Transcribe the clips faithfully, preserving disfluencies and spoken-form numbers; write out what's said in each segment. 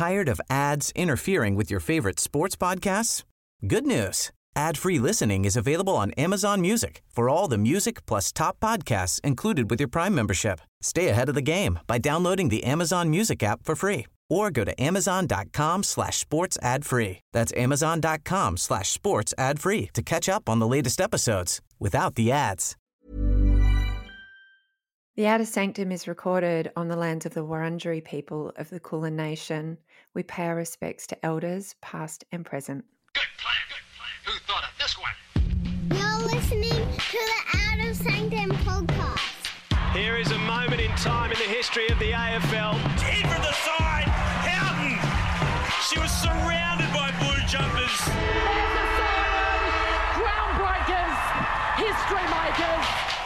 Tired of ads interfering with your favorite sports podcasts? Good news. Ad-free listening is available on Amazon Music for all the music plus top podcasts included with your Prime membership. Stay ahead of the game by downloading the Amazon Music app for free or go to amazon.com slash sports ad free. That's amazon.com slash sports ad free to catch up on the latest episodes without the ads. The Outer Sanctum is recorded on the lands of the Wurundjeri people of the Kulin Nation. We pay our respects to elders, past and present. Good plan, good plan. Who thought of this one? You're listening to the Outer Sanctum podcast. Here is a moment in time in the history of the A F L. In from the side, Houghton. She was surrounded by blue jumpers. There's a siren! Groundbreakers! History makers!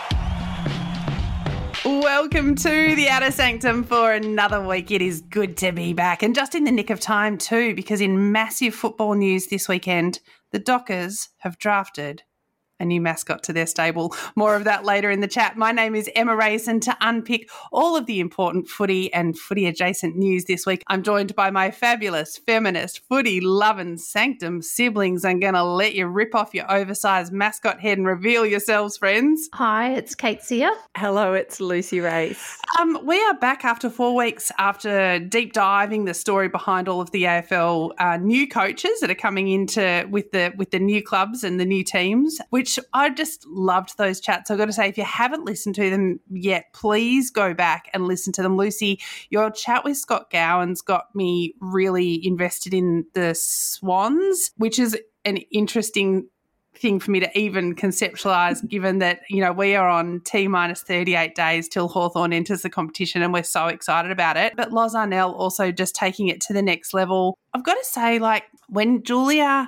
Welcome to the Outer Sanctum for another week. It is good to be back, and just in the nick of time too, because in massive football news this weekend, the Dockers have drafted a new mascot to their stable. More of that later in the chat. My name is Emma Rayson. To unpick all of the important footy and footy-adjacent news this week, I'm joined by my fabulous, feminist, footy-loving Sanctum siblings. I'm going to let you rip off your oversized mascot head and reveal yourselves, friends. Hi, it's Kate Sear. Hello, it's Lucy Race. Um, we are back after four weeks after deep diving the story behind all of the A F L uh, new coaches that are coming into with the with the new clubs and the new teams, which I just loved those chats. I've got to say, if you haven't listened to them yet, please go back and listen to them. Lucy, your chat with Scott Gowan's got me really invested in the Swans, which is an interesting thing for me to even conceptualise, given that, you know, we are on T minus thirty-eight days till Hawthorn enters the competition and we're so excited about it. But Loz Arnell also just taking it to the next level. I've got to say, like, when Julia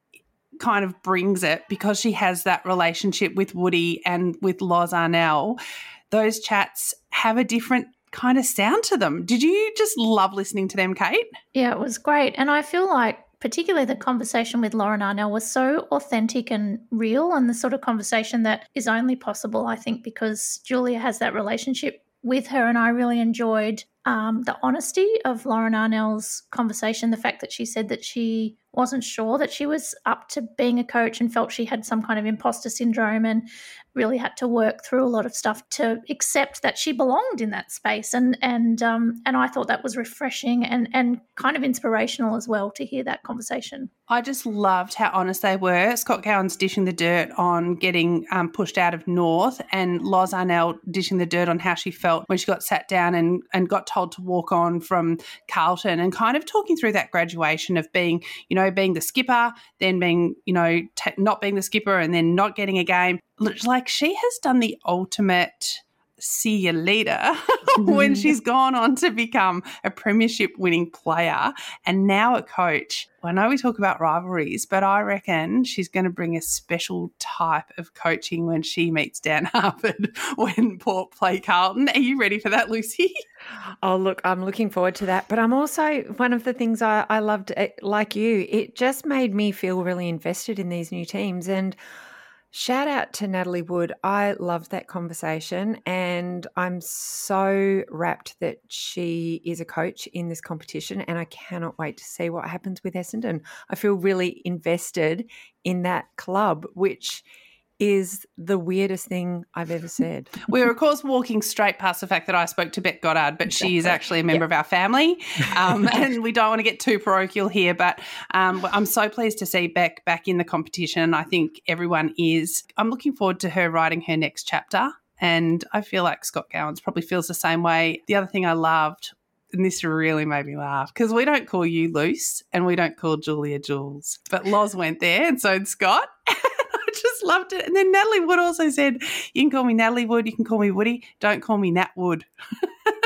kind of brings it, because she has that relationship with Woody and with Loz Arnell, those chats have a different kind of sound to them. Did you just love listening to them, Kate? Yeah, it was great. And I feel like particularly the conversation with Lauren Arnell was so authentic and real, and the sort of conversation that is only possible, I think, because Julia has that relationship with her. And I really enjoyed um, the honesty of Lauren Arnell's conversation, the fact that she said that she wasn't sure that she was up to being a coach and felt she had some kind of imposter syndrome and really had to work through a lot of stuff to accept that she belonged in that space. And and um, and I thought that was refreshing and, and kind of inspirational as well to hear that conversation. I just loved how honest they were. Scott Gowan's dishing the dirt on getting um, pushed out of North, and Loz Arnell dishing the dirt on how she felt when she got sat down and, and got told to walk on from Carlton, and kind of talking through that graduation of being, you know, being the skipper, then being, you know, t- not being the skipper and then not getting a game. Like, she has done the ultimate see you later when she's gone on to become a premiership winning player and now a coach. I know we talk about rivalries, but I reckon she's going to bring a special type of coaching when she meets Dan Harford when Port play Carlton. Are you ready for that, Lucy? Oh, look, I'm looking forward to that. But I'm also, one of the things I, I loved, like you, it just made me feel really invested in these new teams. And shout out to Natalie Wood. I loved that conversation, and I'm so rapt that she is a coach in this competition, and I cannot wait to see what happens with Essendon. I feel really invested in that club, which is the weirdest thing I've ever said. We were, of course, walking straight past the fact that I spoke to Beck Goddard, but exactly. She is actually a member yep. of our family, um, and we don't want to get too parochial here, but um, I'm so pleased to see Beck back in the competition. I think everyone is. I'm looking forward to her writing her next chapter, and I feel like Scott Gowans probably feels the same way. The other thing I loved, and this really made me laugh, because we don't call you Luce and we don't call Julia Jules, but Loz went there and so did Scott. Just loved it. And then Natalie Wood also said, you can call me Natalie Wood, you can call me Woody, don't call me Nat Wood.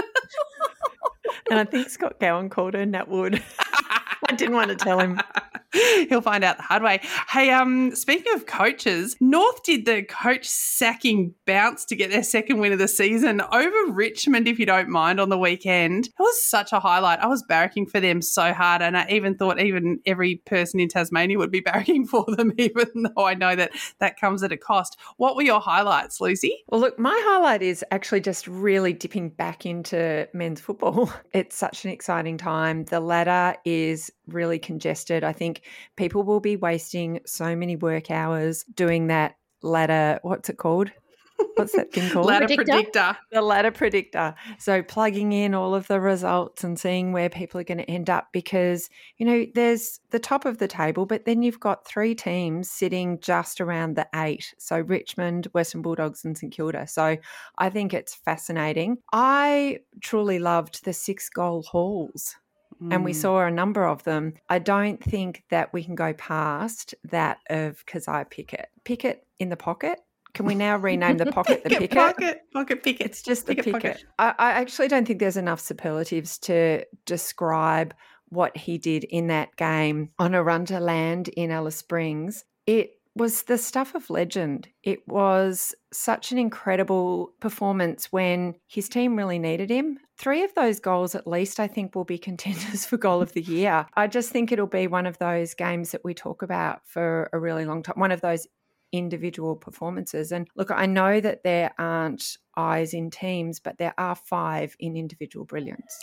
And I think Scott Gowan called her Nat Wood. I didn't want to tell him. He'll find out the hard way. Hey, um, speaking of coaches, North did the coach sacking bounce to get their second win of the season over Richmond, if you don't mind, on the weekend. It was such a highlight. I was barracking for them so hard, and I even thought even every person in Tasmania would be barracking for them, even though I know that that comes at a cost. What were your highlights, Lucy? Well, look, my highlight is actually just really dipping back into men's football. It's such an exciting time. The ladder is really congested. I think people will be wasting so many work hours doing that ladder. What's it called? What's that thing called? Ladder Predictor? predictor. The ladder predictor. So plugging in all of the results and seeing where people are going to end up, because, you know, there's the top of the table, but then you've got three teams sitting just around the eight. So Richmond, Western Bulldogs and St Kilda. So I think it's fascinating. I truly loved the six goal hauls. And we saw a number of them. I don't think that we can go past that of Keziah Pickett. Pickett in the pocket. Can we now rename the pocket the Pickett? Pocket, pocket Pickett. It's just the Pickett Pickett. pocket. I, I actually don't think there's enough superlatives to describe what he did in that game on a run to land in Alice Springs. It was the stuff of legend. It was such an incredible performance when his team really needed him. Three of those goals at least I think will be contenders for goal of the year. I just think it'll be one of those games that we talk about for a really long time, one of those individual performances. And look, I know that there aren't eyes in teams, but there are five in individual brilliance.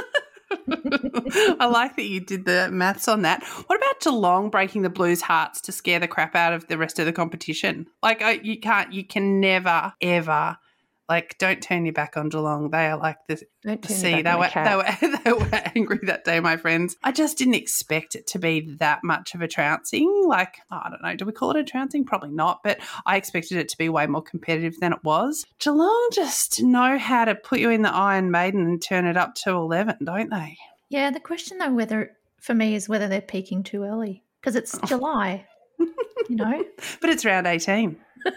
I like that you did the maths on that. What about Geelong breaking the Blues' hearts to scare the crap out of the rest of the competition? Like, I, you can't, you can never, ever, like, don't turn your back on Geelong. They are like the Don't turn sea. your They back on were, a cat. they were, they were angry that day, my friends. I just didn't expect it to be that much of a trouncing. Like, I don't know, do we call it a trouncing? Probably not, but I expected it to be way more competitive than it was. Geelong just know how to put you in the Iron Maiden and turn it up to eleven, don't they? Yeah, the question though, whether for me is whether they're peaking too early because it's July, you know. But it's round eighteen.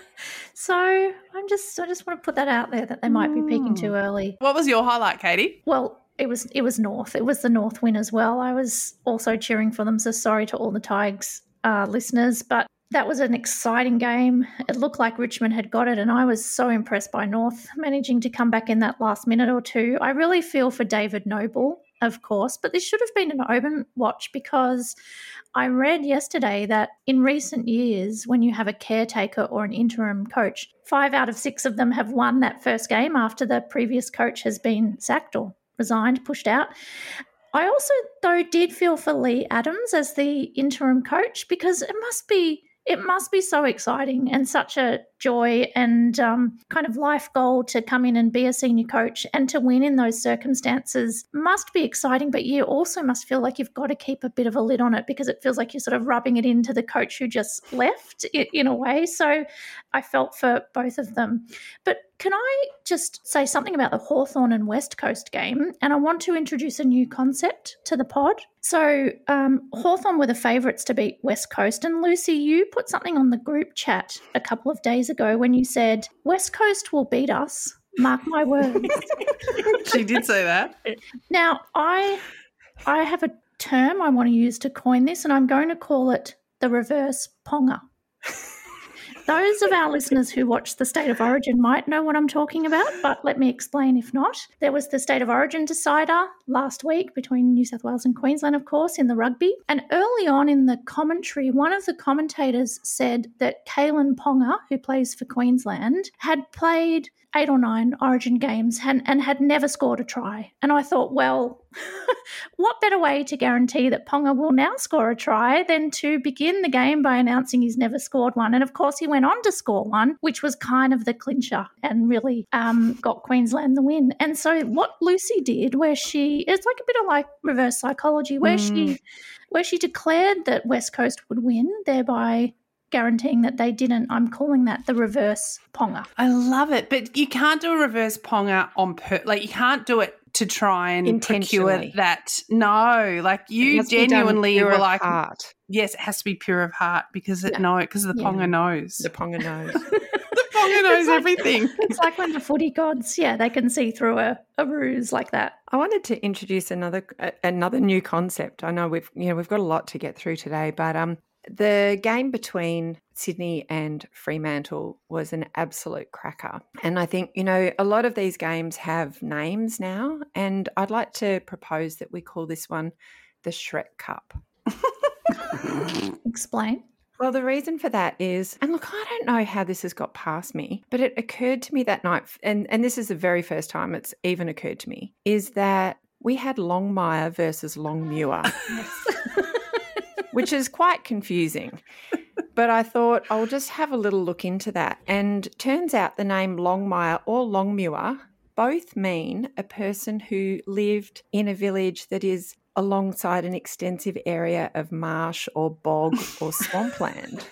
So I'm just, I just want to put that out there that they might be peaking too early. What was your highlight, Katie? Well, it was it was North. It was the North win as well. I was also cheering for them. So sorry to all the Tigers uh, listeners, but that was an exciting game. It looked like Richmond had got it, and I was so impressed by North managing to come back in that last minute or two. I really feel for David Noble, of course, but this should have been an open watch because I read yesterday that in recent years, when you have a caretaker or an interim coach, five out of six of them have won that first game after the previous coach has been sacked or resigned, pushed out. I also, though, did feel for Lee Adams as the interim coach because it must be it must be so exciting and such a joy and um, kind of life goal to come in and be a senior coach and to win in those circumstances must be exciting, but you also must feel like you've got to keep a bit of a lid on it because it feels like you're sort of rubbing it into the coach who just left in a way. So I felt for both of them. But can I just say something about the Hawthorn and West Coast game? And I want to introduce a new concept to the pod. So um, Hawthorn were the favourites to beat West Coast. And Lucy, you put something on the group chat a couple of days ago when you said, West Coast will beat us. Mark my words. She did say that. Now, I I have a term I want to use to coin this, and I'm going to call it the reverse Ponga. Those of our listeners who watch the State of Origin might know what I'm talking about, but let me explain if not. There was the State of Origin decider last week between New South Wales and Queensland, of course, in the rugby. And early on in the commentary, one of the commentators said that Kalen Ponga, who plays for Queensland, had played eight or nine Origin games and, and had never scored a try. And I thought, well, what better way to guarantee that Ponga will now score a try than to begin the game by announcing he's never scored one. And, of course, he went on to score one, which was kind of the clincher and really um, got Queensland the win. And so what Lucy did, where she – it's like a bit of like reverse psychology, where mm. she where she declared that West Coast would win, thereby – guaranteeing that they didn't. I'm calling that the reverse Ponga. I love it, but you can't do a reverse Ponga on per like you can't do it to try and procure that. No, like you genuinely were like, heart. Yes, it has to be pure of heart because it yeah. no, because the yeah. Ponga knows. The Ponga knows. the Bonga knows like, everything. It's like when the footy gods, yeah, they can see through a, a ruse like that. I wanted to introduce another uh, another new concept. I know we've you know we've got a lot to get through today, but um, the game between Sydney and Fremantle was an absolute cracker. And I think, you know, a lot of these games have names now, and I'd like to propose that we call this one the Shrek Cup. Explain. Well, the reason for that is, and look, I don't know how this has got past me, but it occurred to me that night, and, and this is the very first time it's even occurred to me, is that we had Longmire versus Longmuir, which is quite confusing. But I thought I'll just have a little look into that. And turns out the name Longmire or Longmuir both mean a person who lived in a village that is alongside an extensive area of marsh or bog or swampland.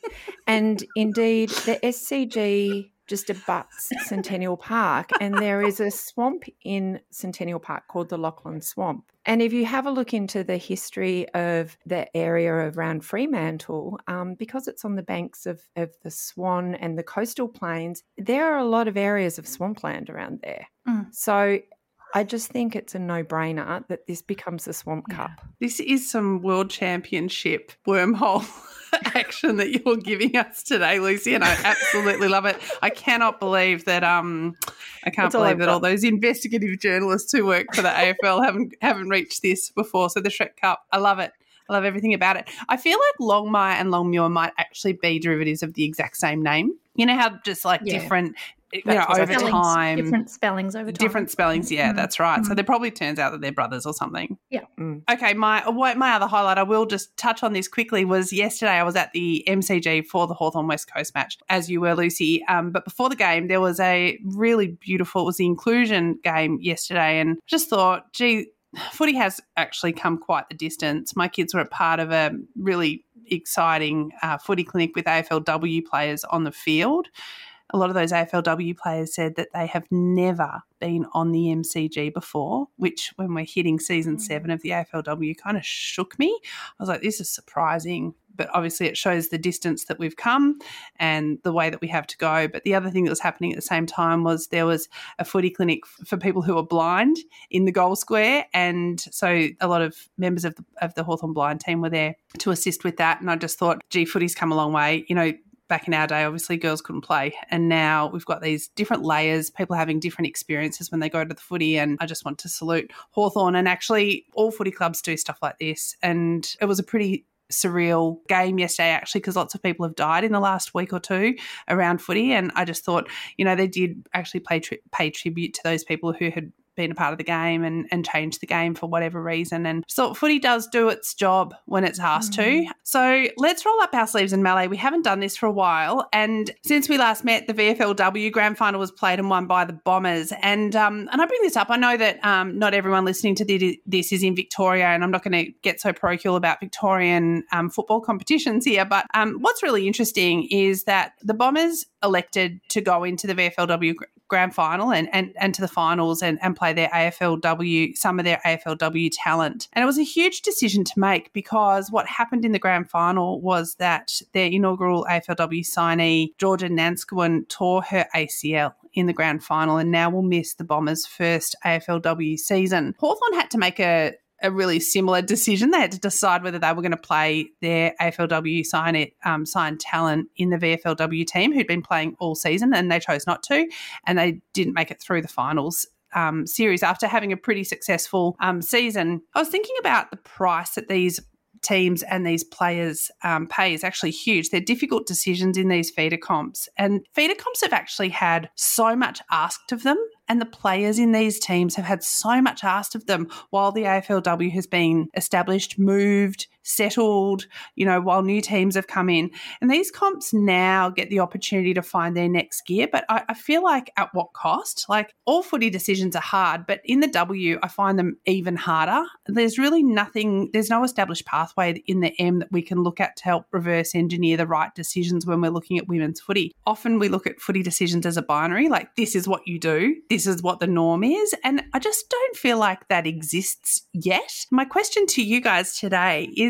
And indeed, the S C G just abuts Centennial Park, and there is a swamp in Centennial Park called the Lachlan Swamp. And if you have a look into the history of the area around Fremantle, um, because it's on the banks of, of the Swan and the coastal plains, there are a lot of areas of swampland around there. Mm. So I just think it's a no-brainer that this becomes the Swamp yeah. Cup. This is some World Championship wormhole action that you're giving us today, Lucy, and I absolutely love it. I cannot believe that um I can't That's believe all that all those investigative journalists who work for the A F L haven't haven't reached this before. So the Shrek Cup, I love it. I love everything about it. I feel like Longmire and Longmuir might actually be derivatives of the exact same name. You know how just like yeah. different you know, over spellings, time. Different spellings over time. Different spellings, yeah, mm-hmm. that's right. Mm-hmm. So there probably turns out that they're brothers or something. Yeah. Mm. Okay, my my other highlight, I will just touch on this quickly, was yesterday I was at the M C G for the Hawthorn West Coast match, as you were, Lucy. Um, but before the game, there was a really beautiful, it was the inclusion game yesterday, and just thought, gee, footy has actually come quite the distance. My kids were a part of a really exciting uh, footy clinic with A F L W players on the field. A lot of those A F L W players said that they have never been on the M C G before, which when we're hitting season seven of the A F L W kind of shook me. I was like, this is surprising. But obviously it shows the distance that we've come and the way that we have to go. But the other thing that was happening at the same time was there was a footy clinic for people who are blind in the goal square. And so a lot of members of the, of the Hawthorn blind team were there to assist with that. And I just thought, gee, footy's come a long way. You know, back in our day, obviously girls couldn't play, and now we've got these different layers, people having different experiences when they go to the footy, and I just want to salute Hawthorn, and actually all footy clubs do stuff like this, and it was a pretty surreal game yesterday actually because lots of people have died in the last week or two around footy, and I just thought, you know, they did actually pay, tri- pay tribute to those people who had been a part of the game and, and changed the game for whatever reason. And so footy does do its job when it's asked mm-hmm. to. So let's roll up our sleeves in Mallee. We haven't done this for a while. And since we last met, the V F L W Grand Final was played and won by the Bombers. And um, and I bring this up. I know that um, not everyone listening to this is in Victoria, and I'm not going to get so parochial about Victorian um, football competitions here. But um, what's really interesting is that the Bombers elected to go into the V F L W Grand Final and, and, and to the finals and, and play their A F L W, some of their A F L W talent. And it was a huge decision to make because what happened in the Grand Final was that their inaugural A F L W signee, Georgia Nanskawin, tore her A C L in the Grand Final and now will miss the Bombers' first A F L W season. Hawthorn had to make a a really similar decision. They had to decide whether they were going to play their A F L W sign it, um, signed talent in the V F L W team who'd been playing all season, and they chose not to, and they didn't make it through the finals um, series after having a pretty successful um, season. I was thinking about the price that these teams and these players um, pay is actually huge. They're difficult decisions in these feeder comps, and feeder comps have actually had so much asked of them, and the players in these teams have had so much asked of them while the A F L W has been established, moved, settled, you know, while new teams have come in. And these comps now get the opportunity to find their next gear, but I, I feel like at what cost? Like all footy decisions are hard, but in the W, I find them even harder. There's really nothing, there's no established pathway in the M that we can look at to help reverse engineer the right decisions when we're looking at women's footy. Often we look at footy decisions as a binary, like this is what you do, this is what the norm is, and I just don't feel like that exists yet. My question to you guys today is,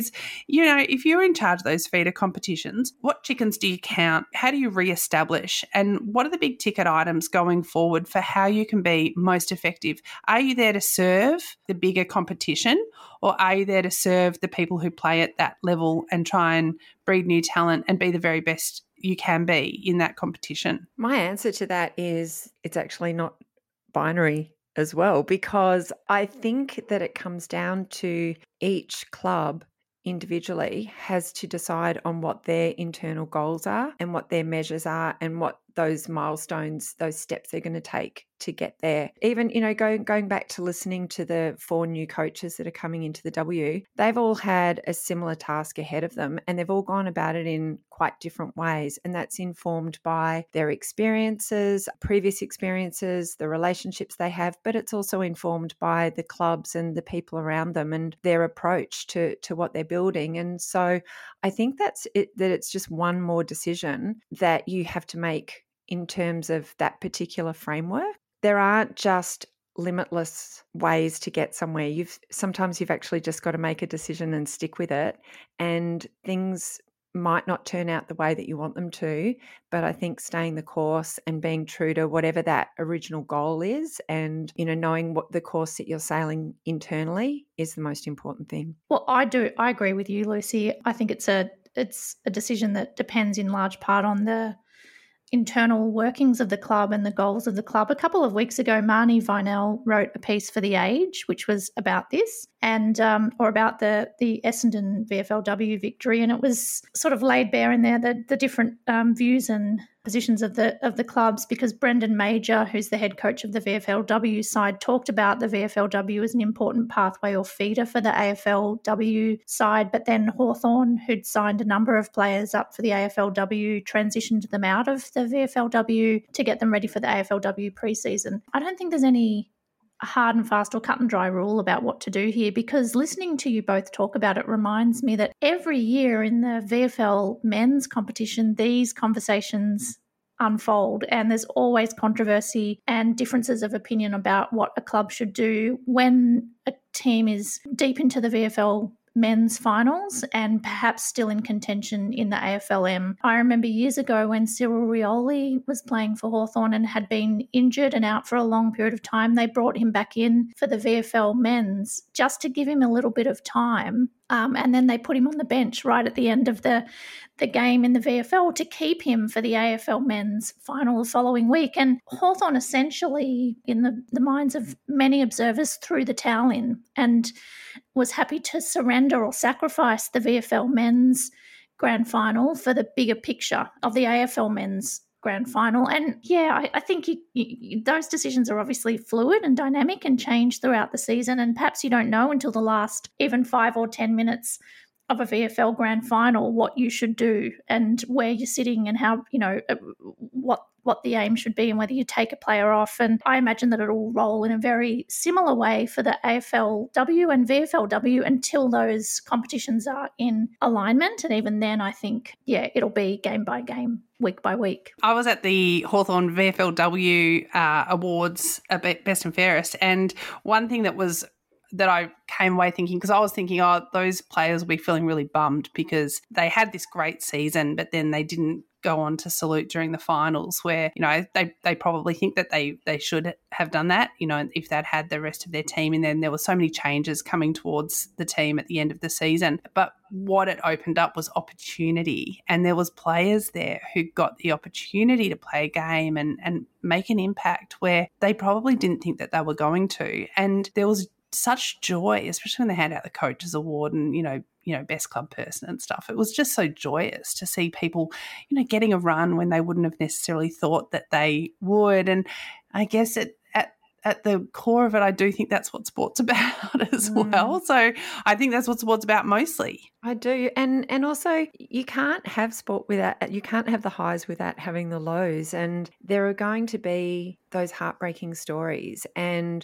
is, you know, if you're in charge of those feeder competitions, what chickens do you count? How do you re-establish? And what are the big ticket items going forward for how you can be most effective? Are you there to serve the bigger competition, or are you there to serve the people who play at that level and try and breed new talent and be the very best you can be in that competition? My answer to that is it's actually not binary as well, because I think that it comes down to each club individually has to decide on what their internal goals are and what their measures are and what those milestones, those steps they're going to take to get there. Even, you know, going going back to listening to the four new coaches that are coming into the W, they've all had a similar task ahead of them and they've all gone about it in quite different ways. And that's informed by their experiences, previous experiences, the relationships they have, but it's also informed by the clubs and the people around them and their approach to, to what they're building. And so I think that's it, that it's just one more decision that you have to make in terms of that particular framework. There aren't just limitless ways to get somewhere. You've sometimes you've actually just got to make a decision and stick with it. And things might not turn out the way that you want them to, but I think staying the course and being true to whatever that original goal is, and, you know, knowing what the course that you're sailing internally is the most important thing. Well, I do. I agree with you, Lucy. I think it's a it's a decision that depends in large part on the internal workings of the club and the goals of the club. A couple of weeks ago, Marnie Vinell wrote a piece for The Age, which was about this, and um, or about the the Essendon V F L W victory, and it was sort of laid bare in there the the different um, views and positions of the of the clubs, because Brendan Major, who's the head coach of the V F L W side, talked about the V F L W as an important pathway or feeder for the A F L W side, but then Hawthorn, who'd signed a number of players up for the A F L W, transitioned them out of the V F L W to get them ready for the A F L W pre-season. I don't think there's any hard and fast or cut and dry rule about what to do here, because listening to you both talk about it reminds me that every year in the V F L men's competition, these conversations unfold and there's always controversy and differences of opinion about what a club should do when a team is deep into the V F L men's finals and perhaps still in contention in the A F L M. I remember years ago when Cyril Rioli was playing for Hawthorn and had been injured and out for a long period of time, they brought him back in for the V F L men's just to give him a little bit of time. Um, and then they put him on the bench right at the end of the, the game in the V F L to keep him for the A F L men's final the following week. And Hawthorn essentially, in the, the minds of many observers, threw the towel in and was happy to surrender or sacrifice the V F L men's grand final for the bigger picture of the A F L men's grand final. And yeah, I, I think you, you, those decisions are obviously fluid and dynamic and change throughout the season, and perhaps you don't know until the last even five or ten minutes of a V F L grand final what you should do and where you're sitting and how, you know, what what the aim should be and whether you take a player off. And I imagine that it'll roll in a very similar way for the A F L W and V F L W until those competitions are in alignment. And even then, I think, yeah, it'll be game by game, week by week. I was at the Hawthorn V F L W uh, Awards, uh, Best and Fairest, and one thing that was that I came away thinking, because I was thinking, oh, those players will be feeling really bummed because they had this great season, but then they didn't go on to salute during the finals, where, you know, they, they probably think that they, they should have done that, you know, if they'd had the rest of their team. And then there were so many changes coming towards the team at the end of the season. But what it opened up was opportunity. And there was players there who got the opportunity to play a game and, and make an impact where they probably didn't think that they were going to. And there was such joy, especially when they hand out the coaches award and, you know, you know, best club person and stuff. It was just so joyous to see people, you know, getting a run when they wouldn't have necessarily thought that they would. And I guess it, at at the core of it, I do think that's what sport's about as mm. well. So I think that's what sport's about mostly. I do. And and also you can't have sport without, you can't have the highs without having the lows. And there are going to be those heartbreaking stories. And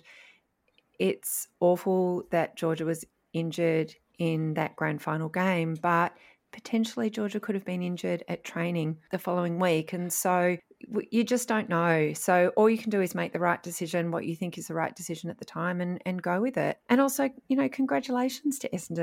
it's awful that Georgia was injured in that grand final game, but potentially Georgia could have been injured at training the following week. And so you just don't know. So all you can do is make the right decision, what you think is the right decision at the time, and, and go with it. And also, you know, congratulations to Essendon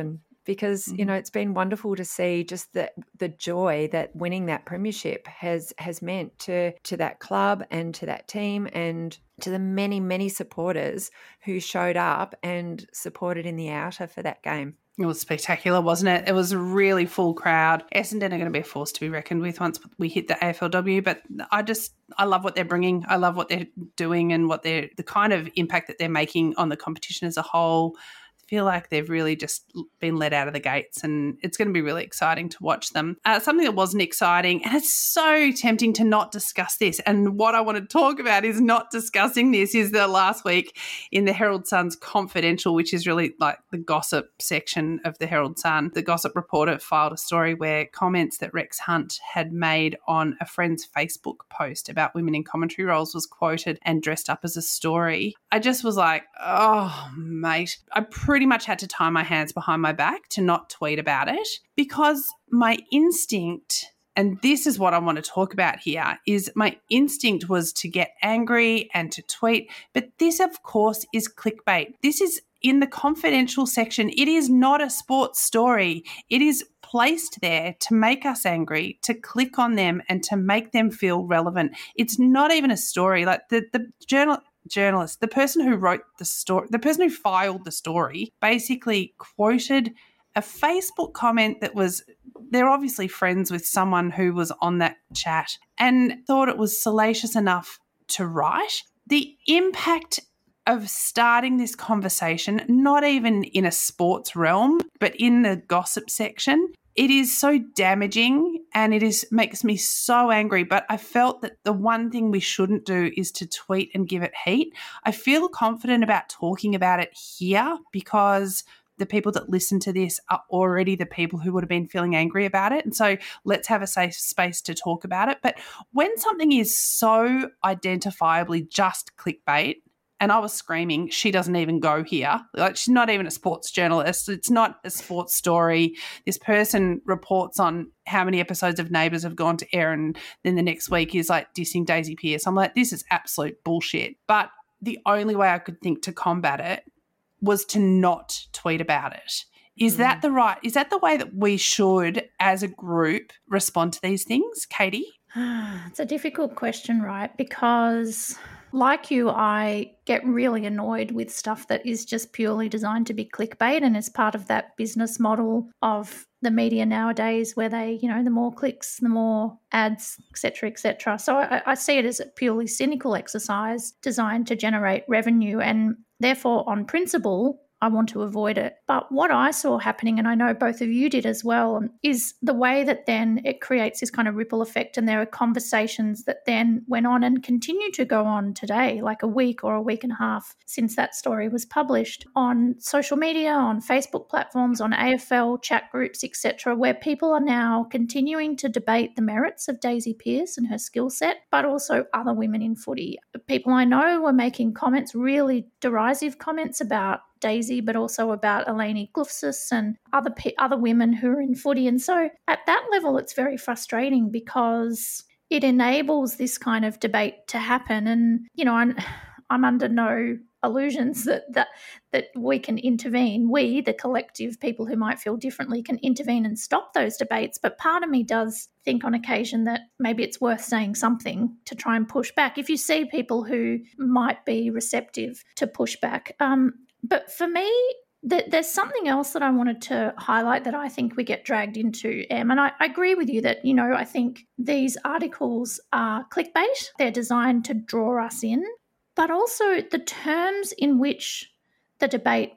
because, Mm-hmm. you know, it's been wonderful to see just the the joy that winning that premiership has has meant to to that club and to that team and to the many, many supporters who showed up and supported in the outer for that game. It was spectacular, wasn't it? It was a really full crowd. Essendon are going to be a force to be reckoned with once we hit the A F L W, but I just, I love what they're bringing. I love what they're doing and what they're, the kind of impact that they're making on the competition as a whole. I feel like they've really just been let out of the gates, and it's going to be really exciting to watch them. Uh, something that wasn't exciting, and it's so tempting to not discuss this, and what I want to talk about is not discussing this, is the last week in the Herald Sun's Confidential, which is really like the gossip section of the Herald Sun. The gossip reporter filed a story where comments that Rex Hunt had made on a friend's Facebook post about women in commentary roles was quoted and dressed up as a story. I just was like, oh, mate, I pretty much had to tie my hands behind my back to not tweet about it, because my instinct, and this is what I want to talk about here, is my instinct was to get angry and to tweet. But this, of course, is clickbait. This is in the Confidential section. It is not a sports story. It is placed there to make us angry, to click on them and to make them feel relevant. It's not even a story. Like the, the journal... journalist, the person who wrote the story, the person who filed the story, basically quoted a Facebook comment that was, they're obviously friends with someone who was on that chat, and thought it was salacious enough to write. The impact of starting this conversation, not even in a sports realm, but in the gossip section, it is so damaging, and it is makes me so angry. But I felt that the one thing we shouldn't do is to tweet and give it heat. I feel confident about talking about it here because the people that listen to this are already the people who would have been feeling angry about it. And so let's have a safe space to talk about it. But when something is so identifiably just clickbait, and I was screaming, she doesn't even go here. Like, she's not even a sports journalist. It's not a sports story. This person reports on how many episodes of Neighbours have gone to air, and then the next week is like dissing Daisy Pearce. I'm like, this is absolute bullshit. But the only way I could think to combat it was to not tweet about it. Is mm. that the right, is that the way that we should, as a group, respond to these things, Katie? It's a difficult question, right? Because like you, I get really annoyed with stuff that is just purely designed to be clickbait, and is part of that business model of the media nowadays where they, you know, the more clicks, the more ads, et cetera, et cetera. So I, I see it as a purely cynical exercise designed to generate revenue, and therefore on principle, I want to avoid it. But what I saw happening, and I know both of you did as well, is the way that then it creates this kind of ripple effect, and there are conversations that then went on and continue to go on today, like a week or a week and a half since that story was published, on social media, on Facebook platforms, on A F L chat groups, et cetera, where people are now continuing to debate the merits of Daisy Pearce and her skill set, but also other women in footy. People I know were making comments, really derisive comments about Daisy, but also about Eleni Gloucester and other pe- other women who are in footy. And so at that level, it's very frustrating because it enables this kind of debate to happen. And, you know, I'm, I'm under no illusions that, that that we can intervene. We, the collective people who might feel differently, can intervene and stop those debates. But part of me does think on occasion that maybe it's worth saying something to try and push back if you see people who might be receptive to pushback. Um, But for me, th- there's something else that I wanted to highlight that I think we get dragged into, Em. And I, I agree with you that, you know, I think these articles are clickbait. They're designed to draw us in. But also the terms in which the debate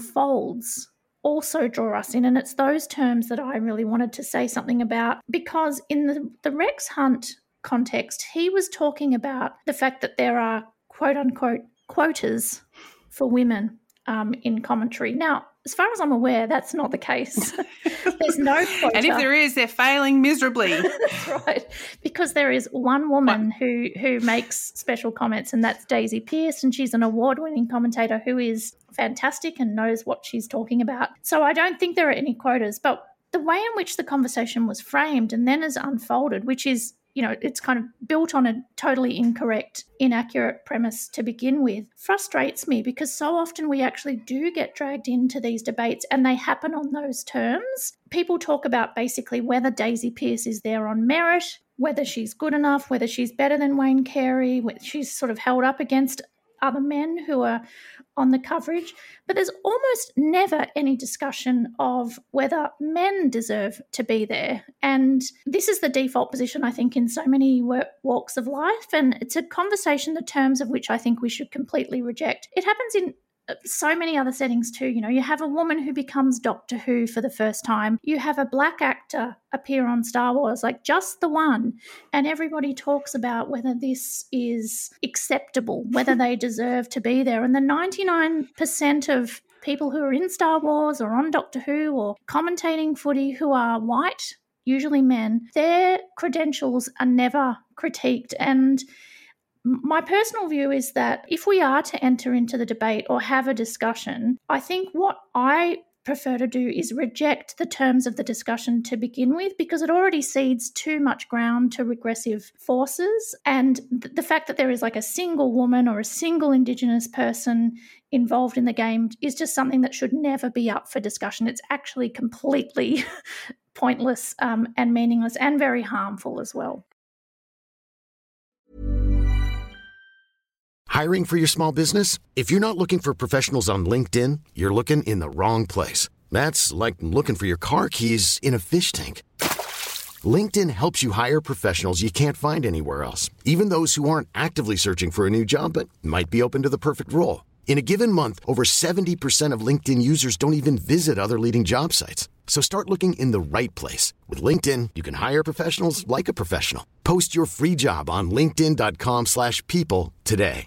unfolds also draw us in. And it's those terms that I really wanted to say something about, because in the, the Rex Hunt context, he was talking about the fact that there are quote-unquote quotas for women Um, in commentary. Now, as far as I'm aware, that's not the case. There's no quota. And if there is, they're failing miserably. That's right. Because there is one woman who who makes special comments, and that's Daisy Pearce, and she's an award-winning commentator who is fantastic and knows what she's talking about. So I don't think there are any quotas, but the way in which the conversation was framed and then has unfolded, which is you know, it's kind of built on a totally incorrect, inaccurate premise to begin with, frustrates me because so often we actually do get dragged into these debates and they happen on those terms. People talk about basically whether Daisy Pearce is there on merit, whether she's good enough, whether she's better than Wayne Carey, whether she's sort of held up against other men who are on the coverage, but there's almost never any discussion of whether men deserve to be there. And this is the default position, I think, in so many walks of life, and it's a conversation, the terms of which I think we should completely reject. It happens in so many other settings too. You know, you have a woman who becomes Doctor Who for the first time. You have a black actor appear on Star Wars, like just the one. And everybody talks about whether this is acceptable, whether they deserve to be there. And the ninety-nine percent of people who are in Star Wars or on Doctor Who or commentating footy who are white, usually men, their credentials are never critiqued. And my personal view is that if we are to enter into the debate or have a discussion, I think what I prefer to do is reject the terms of the discussion to begin with, because it already cedes too much ground to regressive forces. And th- the fact that there is like a single woman or a single Indigenous person involved in the game is just something that should never be up for discussion. It's actually completely pointless um, and meaningless and very harmful as well. Hiring for your small business? If you're not looking for professionals on LinkedIn, you're looking in the wrong place. That's like looking for your car keys in a fish tank. LinkedIn helps you hire professionals you can't find anywhere else, even those who aren't actively searching for a new job but might be open to the perfect role. In a given month, over seventy percent of LinkedIn users don't even visit other leading job sites. So start looking in the right place. With LinkedIn, you can hire professionals like a professional. Post your free job on linkedin.com slash people today.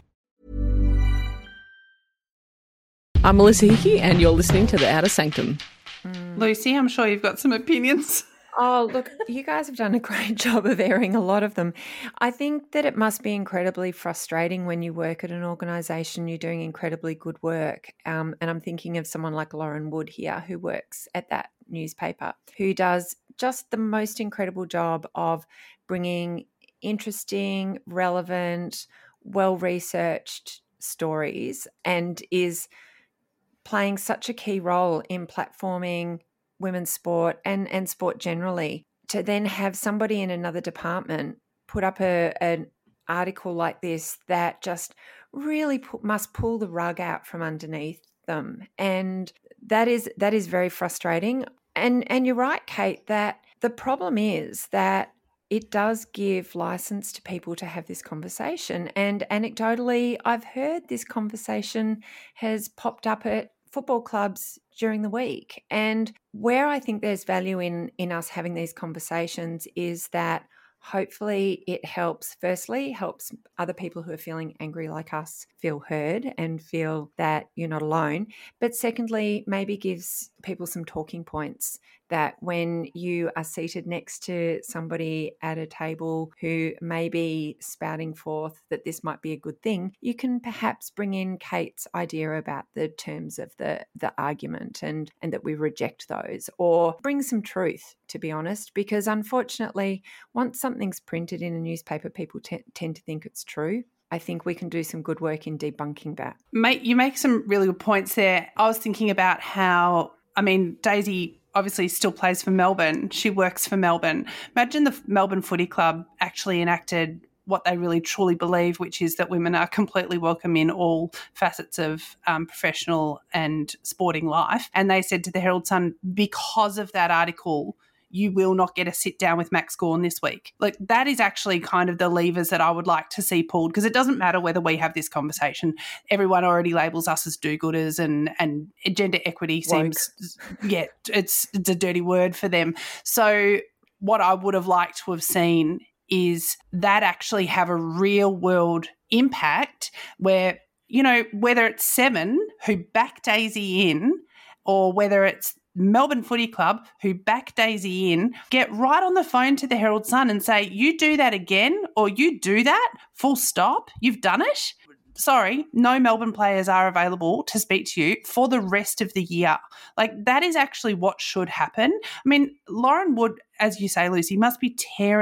I'm Melissa Hickey, and you're listening to The Outer Sanctum. Mm. Lucy, I'm sure you've got some opinions. Oh, look, you guys have done a great job of airing a lot of them. I think that it must be incredibly frustrating when you work at an organisation, you're doing incredibly good work. Um, and I'm thinking of someone like Lauren Wood here, who works at that newspaper, who does just the most incredible job of bringing interesting, relevant, well-researched stories, and is playing such a key role in platforming women's sport and, and sport generally. To then have somebody in another department put up a, an article like this that just really put, must pull the rug out from underneath them. And that is that is very frustrating. And and you're right, Kate, that the problem is that it does give license to people to have this conversation. And anecdotally, I've heard this conversation has popped up at football clubs during the week. And where I think there's value in, in us having these conversations is that hopefully it helps, firstly, helps other people who are feeling angry like us feel heard and feel that you're not alone. But secondly, maybe gives people some talking points that when you are seated next to somebody at a table who may be spouting forth that this might be a good thing, you can perhaps bring in Kate's idea about the terms of the, the argument and, and that we reject those, or bring some truth, to be honest, because unfortunately, once something's printed in a newspaper, people t- tend to think it's true. I think we can do some good work in debunking that. Mate, you make some really good points there. I was thinking about how, I mean, Daisy obviously still plays for Melbourne. She works for Melbourne. Imagine the Melbourne Footy Club actually enacted what they really truly believe, which is that women are completely welcome in all facets of um, professional and sporting life. And they said to the Herald Sun, because of that article, you will not get a sit down with Max Gawn this week. Like, that is actually kind of the levers that I would like to see pulled, because it doesn't matter whether we have this conversation. Everyone already labels us as do-gooders, and, and gender equity seems, Woke. yeah, it's, it's a dirty word for them. So what I would have liked to have seen is that actually have a real world impact where, you know, whether it's Seven who back Daisy in, or whether it's Melbourne Footy Club who back Daisy in, get right on the phone to the Herald Sun and say, you do that again, or you do that, full stop, you've done it. Sorry, no Melbourne players are available to speak to you for the rest of the year. Like, that is actually what should happen. I mean, Lauren Wood, as you say, Lucy, must be tearing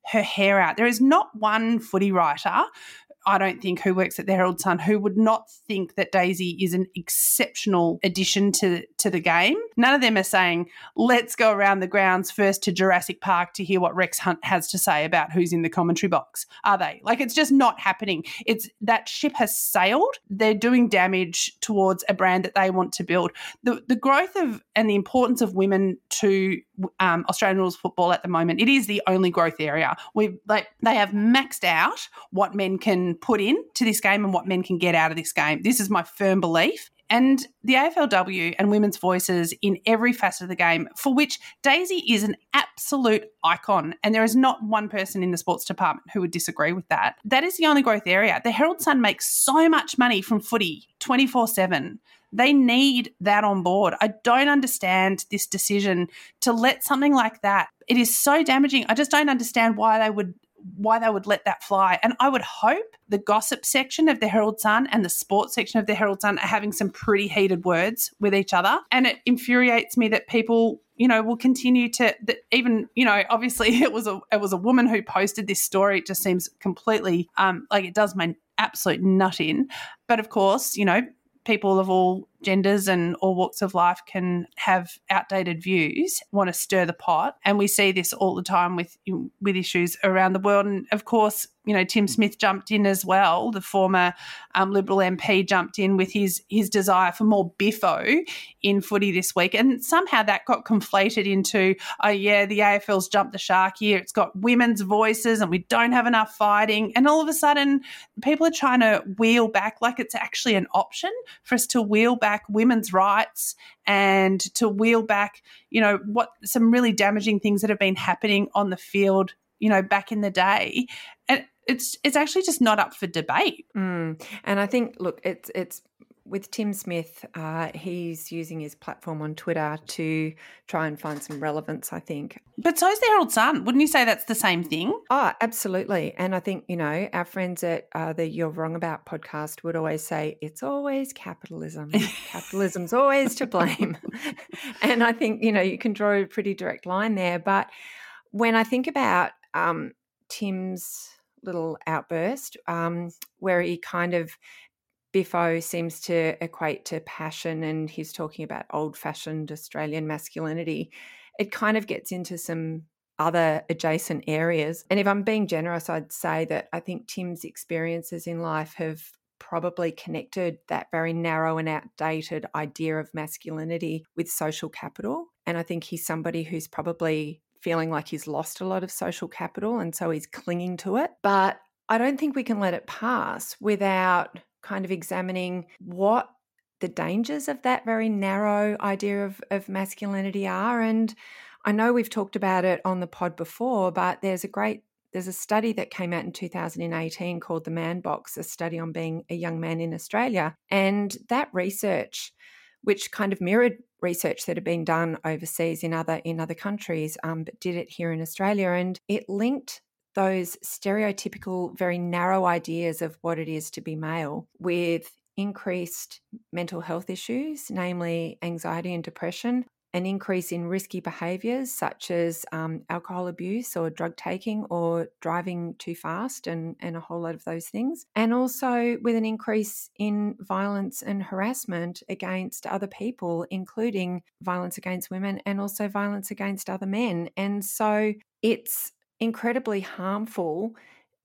her hair out. There is not one footy writer, I don't think, who works at the Herald Sun who would not think that Daisy is an exceptional addition to, to the game. None of them are saying, let's go around the grounds first to Jurassic Park to hear what Rex Hunt has to say about who's in the commentary box, are they? Like, it's just not happening. It's that ship has sailed. They're doing damage towards a brand that they want to build. The the growth of and the importance of women to um, Australian rules football at the moment, it is the only growth area. We've like they have maxed out what men can put in to this game and what men can get out of this game. This is my firm belief. And the A F L W and women's voices in every facet of the game, for which Daisy is an absolute icon, and there is not one person in the sports department who would disagree with that. That is the only growth area. The Herald Sun makes so much money from footy twenty-four seven. They need that on board. I don't understand this decision to let something like that. It is so damaging. I just don't understand why they would why they would let that fly. And I would hope the gossip section of the Herald Sun and the sports section of the Herald Sun are having some pretty heated words with each other. And it infuriates me that people, you know, will continue to that even, you know, obviously it was a it was a woman who posted this story. It just seems completely um like it does my absolute nut in. But of course, you know, people of all genders and all walks of life can have outdated views, want to stir the pot. And we see this all the time with with issues around the world. And, of course, you know, Tim Smith jumped in as well. The former um, Liberal M P jumped in with his his desire for more biffo in footy this week. And somehow that got conflated into, oh, yeah, the A F L's jumped the shark here. It's got women's voices and we don't have enough fighting. And all of a sudden people are trying to wheel back like it's actually an option for us to wheel back women's rights and to wheel back, you know, what some really damaging things that have been happening on the field, you know, back in the day. And it's it's actually just not up for debate. Mm. And I think, look, it's it's with Tim Smith, uh, he's using his platform on Twitter to try and find some relevance, I think. But so is the Herald Sun. Wouldn't you say that's the same thing? Oh, absolutely. And I think, you know, our friends at uh, the You're Wrong About podcast would always say, it's always capitalism. Capitalism's always to blame. And I think, you know, you can draw a pretty direct line there. But when I think about um, Tim's little outburst um, where he kind of biffo seems to equate to passion and he's talking about old-fashioned Australian masculinity, it kind of gets into some other adjacent areas. And if I'm being generous, I'd say that I think Tim's experiences in life have probably connected that very narrow and outdated idea of masculinity with social capital. And I think he's somebody who's probably feeling like he's lost a lot of social capital and so he's clinging to it. But I don't think we can let it pass without kind of examining what the dangers of that very narrow idea of, of masculinity are. And I know we've talked about it on the pod before, but there's a great, there's a study that came out in two thousand eighteen called The Man Box, a study on being a young man in Australia. And that research, which kind of mirrored research that had been done overseas in other in other countries, um, but did it here in Australia, and it linked those stereotypical, very narrow ideas of what it is to be male with increased mental health issues, namely anxiety and depression, an increase in risky behaviours such as um, alcohol abuse or drug taking or driving too fast and, and a whole lot of those things, and also with an increase in violence and harassment against other people, including violence against women and also violence against other men. And so it's incredibly harmful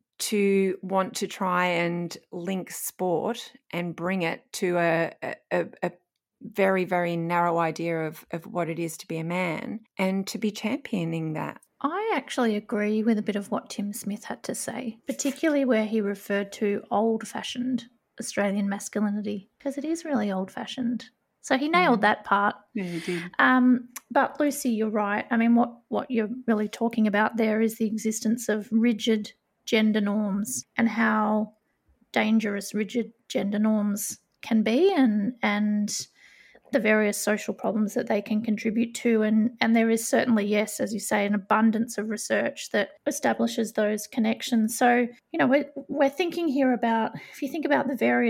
to want to try and link sport and bring it to a, a, a very, very narrow idea of, of what it is to be a man and to be championing that. I actually agree with a bit of what Tim Smith had to say, particularly where he referred to old-fashioned Australian masculinity, because it is really old-fashioned. So he nailed that part. Yeah, he did. Um, but Lucy, you're right. I mean, what, what you're really talking about there is the existence of rigid gender norms and how dangerous rigid gender norms can be, and and the various social problems that they can contribute to. And, and there is certainly, yes, as you say, an abundance of research that establishes those connections. So, you know, we're, we're thinking here about, if you think about the various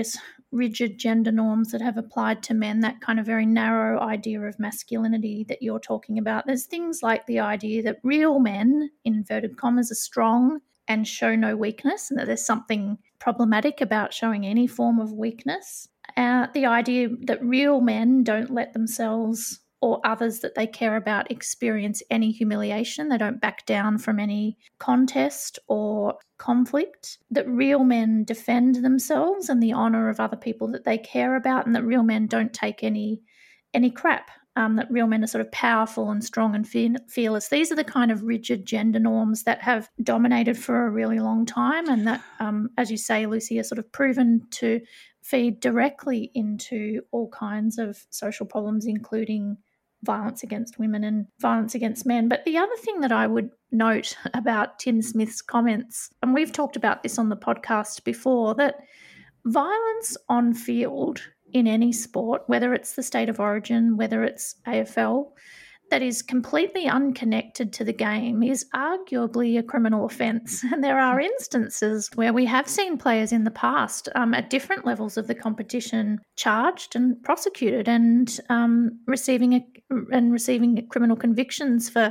rigid gender norms that have applied to men, that kind of very narrow idea of masculinity that you're talking about. There's things like the idea that real men, in inverted commas, are strong and show no weakness, and that there's something problematic about showing any form of weakness. Uh, the idea that real men don't let themselves or others that they care about experience any humiliation. They don't back down from any contest or conflict. That real men defend themselves and the honour of other people that they care about, and that real men don't take any any crap. Um, that real men are sort of powerful and strong and fe- fearless. These are the kind of rigid gender norms that have dominated for a really long time, and that, um, as you say, Lucy, are sort of proven to feed directly into all kinds of social problems, including violence against women and violence against men. But the other thing that I would note about Tim Smith's comments, and we've talked about this on the podcast before, that violence on field in any sport, whether it's the state of origin, whether it's A F L, that is completely unconnected to the game is arguably a criminal offence. And there are instances where we have seen players in the past um, at different levels of the competition charged and prosecuted and um, receiving a, and receiving criminal convictions for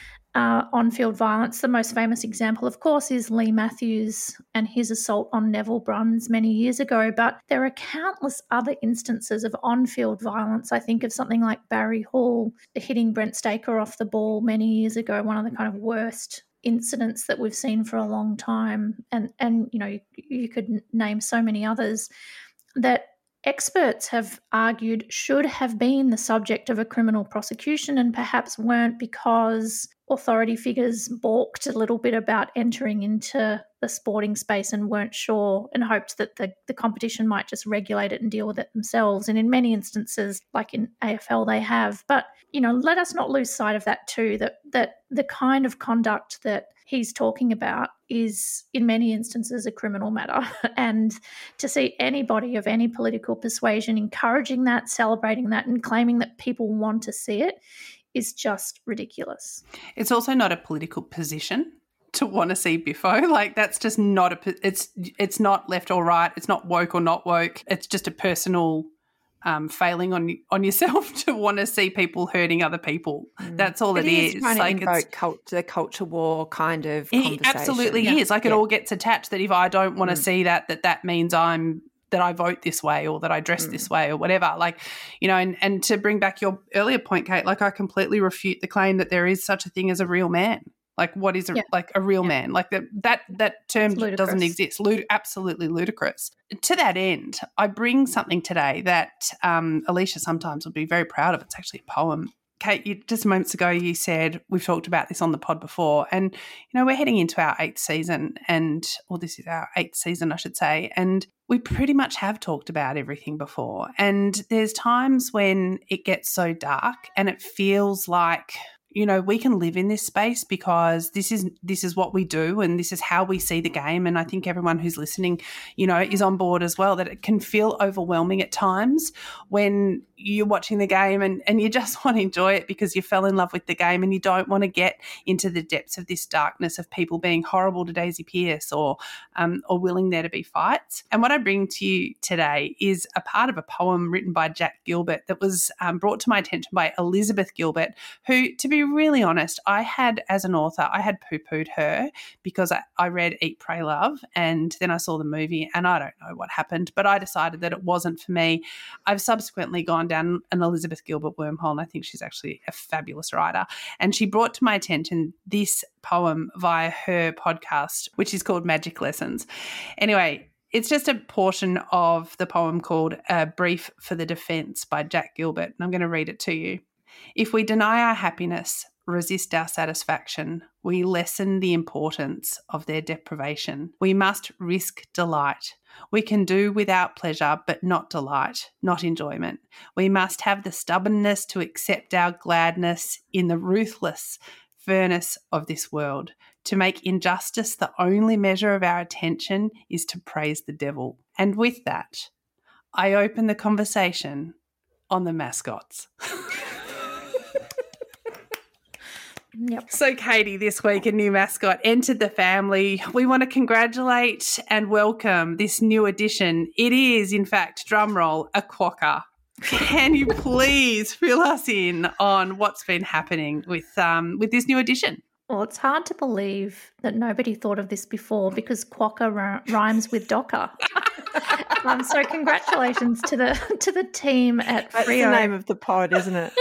uh, on-field violence. The most famous example, of course, is Lee Matthews and his assault on Neville Bruns many years ago. But there are countless other instances of on-field violence. I think of something like Barry Hall hitting Brent Staker off the ball many years ago, one of the kind of worst incidents that we've seen for a long time. And, and you know, you, you could name so many others that experts have argued should have been the subject of a criminal prosecution and perhaps weren't because authority figures balked a little bit about entering into the sporting space and weren't sure and hoped that the, the competition might just regulate it and deal with it themselves. And in many instances, like in A F L, they have. But, you know, let us not lose sight of that too, that that the kind of conduct that he's talking about is in many instances a criminal matter. And to see anybody of any political persuasion encouraging that, celebrating that, and claiming that people want to see it is just ridiculous. It's also not a political position to want to see Biffo. Like, that's just not a, it's it's not left or right. It's not woke or not woke. It's just a personal um, failing on on yourself to want to see people hurting other people. Mm. That's all it, it is. is trying like to invoke cult, the culture war kind of it conversation. Absolutely yeah. is. Like, it yeah. all gets attached that if I don't want to mm. see that, that that means I'm that I vote this way or that I dress mm. this way or whatever. Like, you know, and, and to bring back your earlier point, Kate, like I completely refute the claim that there is such a thing as a real man. Like, what is a, yeah. like a real yeah. man? Like that that that term doesn't exist. Lud- absolutely ludicrous. To that end, I bring something today that um, Alicia sometimes would be very proud of. It's actually a poem. Kate, you, just moments ago you said, we've talked about this on the pod before, and, you know, we're heading into our eighth season and, or this is our eighth season, I should say, and we pretty much have talked about everything before. And there's times when it gets so dark and it feels like, you know, we can live in this space because this is this is what we do and this is how we see the game. And I think everyone who's listening, you know, is on board as well, that it can feel overwhelming at times when you're watching the game and, and you just want to enjoy it because you fell in love with the game and you don't want to get into the depths of this darkness of people being horrible to Daisy Pearce or um, or willing there to be fights. And what I bring to you today is a part of a poem written by Jack Gilbert that was um, brought to my attention by Elizabeth Gilbert, who, to be really honest, I had, as an author, I had poo-pooed her because I, I read Eat, Pray, Love and then I saw the movie and I don't know what happened, but I decided that it wasn't for me. I've subsequently gone down an Elizabeth Gilbert wormhole and I think she's actually a fabulous writer. And she brought to my attention this poem via her podcast, which is called Magic Lessons. Anyway, it's just a portion of the poem called A Brief for the Defence by Jack Gilbert, and I'm going to read it to you. If we deny our happiness, resist our satisfaction, we lessen the importance of their deprivation. We must risk delight. We can do without pleasure, but not delight, not enjoyment. We must have the stubbornness to accept our gladness in the ruthless furnace of this world. To make injustice the only measure of our attention is to praise the devil. And with that, I open the conversation on the mascots. Yep. So, Katie, this week a new mascot entered the family. We want to congratulate and welcome this new addition. It is, in fact, drumroll, a quokka. Can you please fill us in on what's been happening with um with this new addition? Well, it's hard to believe that nobody thought of this before because quokka r- rhymes with docker. um, so congratulations to the to the team at That's Freo. the name of the pod, isn't it?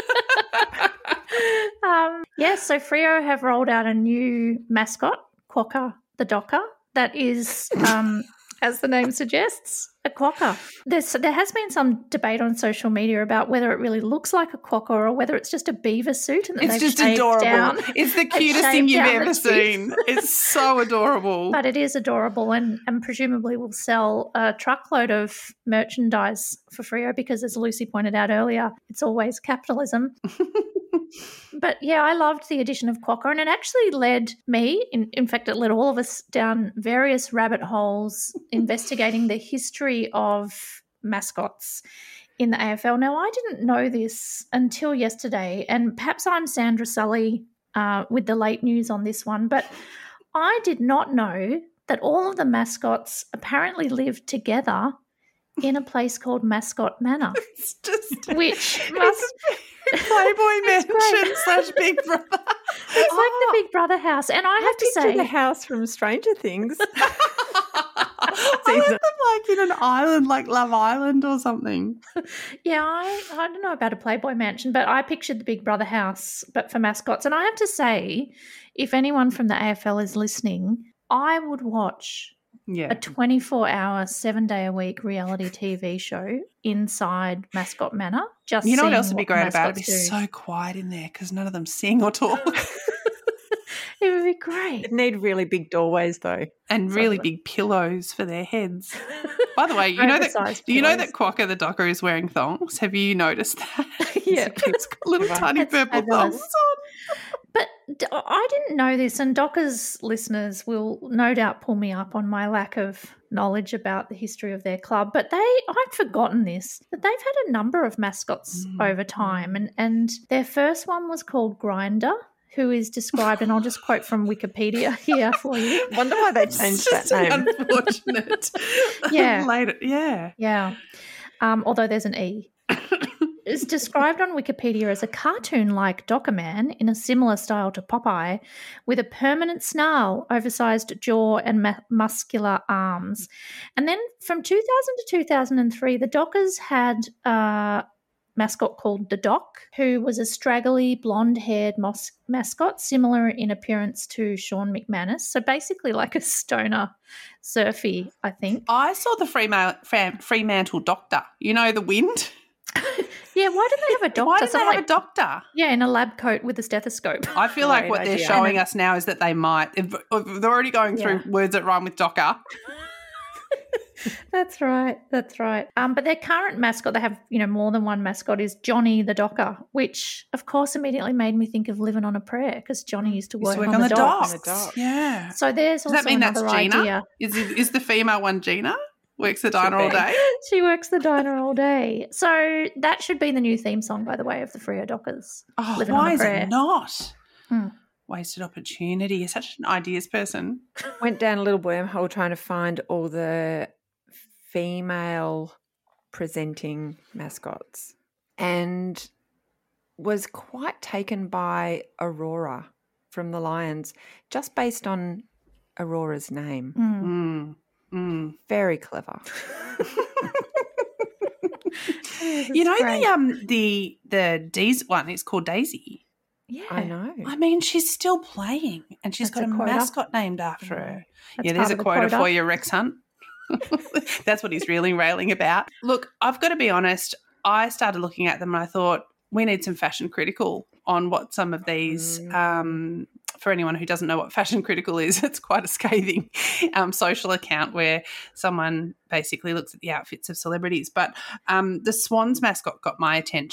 um, yes, so Freo have rolled out a new mascot, Quokka the Docker, that is, um, as the name suggests, a quokka. There's, there has been some debate on social media about whether it really looks like a quokka or whether it's just a beaver suit. And that It's they've just shaved adorable. Down, It's the they've cutest thing shaved you've down ever the seen. teeth. It's so adorable. But it is adorable and, and presumably will sell a truckload of merchandise for Freo because, as Lucy pointed out earlier, it's always capitalism. But, yeah, I loved the addition of quokka, and it actually led me, in, in fact, it led all of us down various rabbit holes investigating the history of mascots in the A F L. Now, I didn't know this until yesterday, and perhaps I'm Sandra Sully uh, with the late news on this one, but I did not know that all of the mascots apparently lived together in a place called Mascot Manor. It's just which must Playboy Mansion slash Big Brother. It's oh. like the Big Brother house, and I, I have to say, the house from Stranger Things. I like them like in an island, like Love Island or something. Yeah, I, I don't know about a Playboy Mansion, but I pictured the Big Brother house, but for mascots. And I have to say, if anyone from the A F L is listening, I would watch yeah. a twenty-four hour, seven-day-a-week reality T V show inside Mascot Manor. Just you know what else would what be great about it? It'd be do. so quiet in there because none of them sing or talk. It would be great. It'd need really big doorways though, and really so big pillows for their heads. By the way, you know that do you know that Quokka the Docker is wearing thongs? Have you noticed that? Yeah, it's got little tiny That's purple fabulous. thongs on. But I didn't know this, and Docker's listeners will no doubt pull me up on my lack of knowledge about the history of their club. But they, I'd forgotten this, that they've had a number of mascots mm. over time, and, and their first one was called Grinder, who is described, and I'll just quote from Wikipedia here for you. Wonder why they changed it's that name. Unfortunate. Yeah. Later, yeah. Yeah. Um, although there's an E. It's described on Wikipedia as a cartoon-like Docker man in a similar style to Popeye, with a permanent snarl, oversized jaw, and ma- muscular arms. And then from two thousand to two thousand three, the Dockers had a mascot called the Doc, who was a straggly, blonde-haired mos- mascot, similar in appearance to Sean McManus. So basically like a stoner surfy, I think. I saw the Freema- Fremantle Doctor. You know, the wind? Yeah, why didn't they have a doctor? Why didn't they have like, a doctor? Yeah, in a lab coat with a stethoscope. I feel like what idea. they're showing us now is that they might. If, if they're already going through Yeah. words that rhyme with docker. That's right. That's right. Um, but their current mascot, they have, you know, more than one mascot, is Johnny the Docker, which, of course, immediately made me think of Living on a Prayer because Johnny used to work, Used to work on, on the the docks. docks. docks. Yeah. So there's Does also that mean that's another Gina? idea. Is, it, is the female one Gina? Works the diner all be. day? She works the diner all day. So that should be the new theme song, by the way, of the Freo Dockers. Oh, Living why on a is Prayer. it not? Hmm. Wasted opportunity. You're such an ideas person. Went down a little wormhole trying to find all the female presenting mascots and was quite taken by Aurora from the Lions, just based on Aurora's name. Mm. Mm. Mm. Very clever. You know great. the um the the Daisy one is called Daisy. Yeah. I know. I mean, she's still playing, and she's That's got a a, quota. mascot named after her. That's yeah, there's part a of the quota, quota. for you, Rex Hunt. That's what he's really railing about. Look, I've got to be honest. I started looking at them and I thought we need some fashion critical on what some of these. Mm. Um, for anyone who doesn't know what fashion critical is, it's quite a scathing um, social account where someone basically looks at the outfits of celebrities. But um, the Swans mascot got my attention